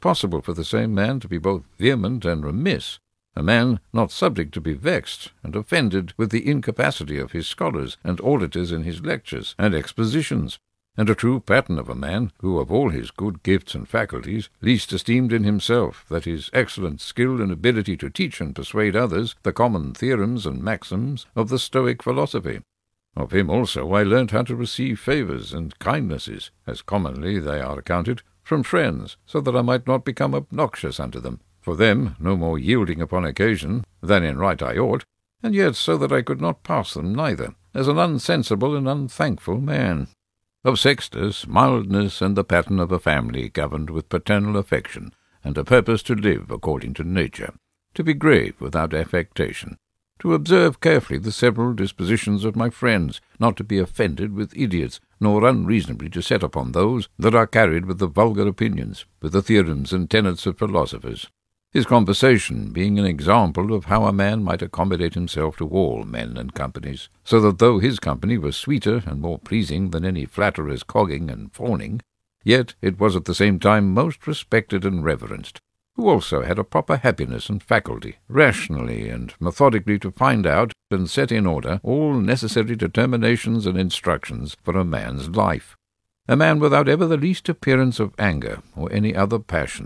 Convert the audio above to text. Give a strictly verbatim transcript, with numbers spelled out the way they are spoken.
possible for the same man to be both vehement and remiss, a man not subject to be vexed and offended with the incapacity of his scholars and auditors in his lectures and expositions, and a true pattern of a man who, of all his good gifts and faculties, least esteemed in himself that his excellent skill and ability to teach and persuade others the common theorems and maxims of the Stoic philosophy. Of him also I learnt how to receive favours and kindnesses, as commonly they are accounted, from friends, so that I might not become obnoxious unto them, for them no more yielding upon occasion than in right I ought, and yet so that I could not pass them neither, as an unsensible and unthankful man. Of Sextus, mildness and the pattern of a family governed with paternal affection, and a purpose to live according to nature, to be grave without affectation, to observe carefully the several dispositions of my friends, not to be offended with idiots, nor unreasonably to set upon those that are carried with the vulgar opinions, with the theorems and tenets of philosophers. His conversation being an example of how a man might accommodate himself to all men and companies, so that though his company was sweeter and more pleasing than any flatterer's cogging and fawning, yet it was at the same time most respected and reverenced, who also had a proper happiness and faculty, rationally and methodically to find out and set in order all necessary determinations and instructions for a man's life, a man without ever the least appearance of anger or any other passion,